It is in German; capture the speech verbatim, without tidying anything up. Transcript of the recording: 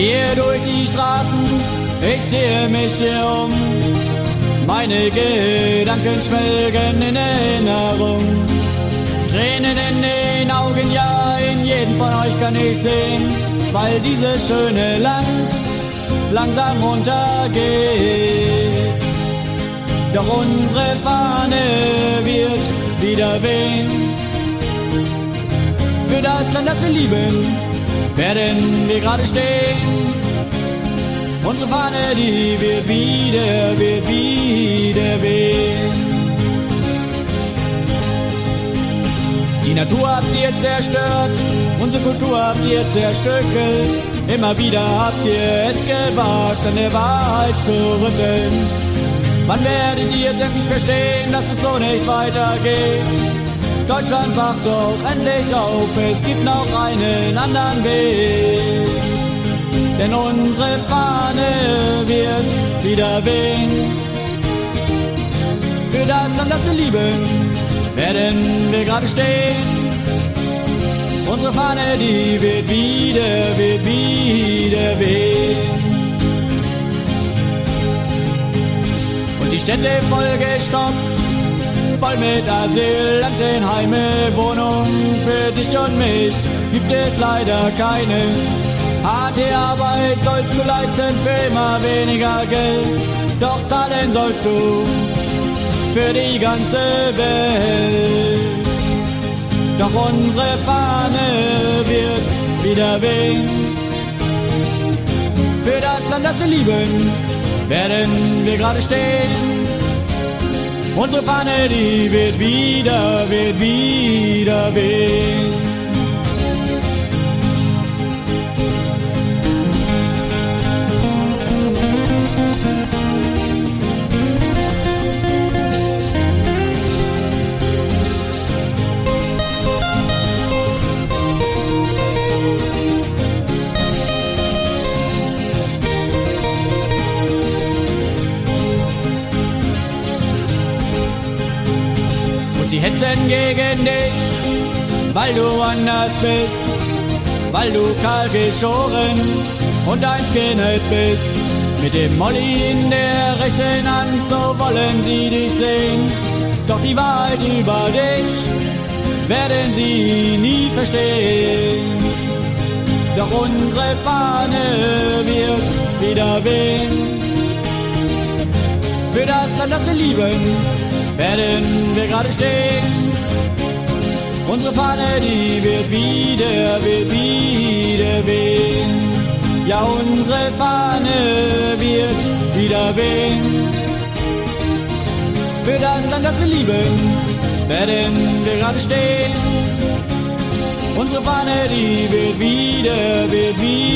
Gehe durch die Straßen, ich sehe mich hier um. Meine Gedanken schwelgen in Erinnerung. Tränen in den Augen, ja, in jedem von euch kann ich sehen, weil dieses schöne Land langsam untergeht. Doch unsere Fahne wird wieder wehen. Für das Land, das wir lieben, werden wir gerade stehen. Unsere Fahne, die wird wieder, wird wieder wehen. Die Natur habt ihr zerstört, unsere Kultur habt ihr zerstückelt. Immer wieder habt ihr es gewagt, an der Wahrheit zu rütteln. Wann werdet ihr es endlich verstehen, dass es so nicht weitergeht? Deutschland wacht doch endlich auf, es gibt noch einen anderen Weg. Denn unsere Fahne wird wieder wehen. Für das Land, das wir lieben, werden wir gerade stehen. Unsere Fahne, die wird wieder, wird wieder wehen. Und die Städte vollgestopft, voll mit Asylantenheime, Wohnungen für dich und mich gibt es leider keine. Harte Arbeit sollst du leisten für immer weniger Geld, doch zahlen sollst du für die ganze Welt. Doch unsere Fahne wird wieder wehen. Für das Land, das wir lieben, werden wir gerade stehen. Unsere Fahne, die wird wieder, wird wieder wehen. Sie hetzen gegen dich, weil du anders bist, weil du kahl geschoren und ein Skinhead bist. Mit dem Molly in der rechten Hand, so wollen sie dich sehen. Doch die Wahrheit über dich werden sie nie verstehen. Doch unsere Fahne wird wieder wehen. Für das Land, das wir lieben, werden wir gerade stehen. Unsere Fahne, die wird wieder, wird wieder wehen. Ja, unsere Fahne wird wieder wehen. Für das Land, das wir lieben, werden wir gerade stehen. Unsere Fahne, die wird wieder, wird wieder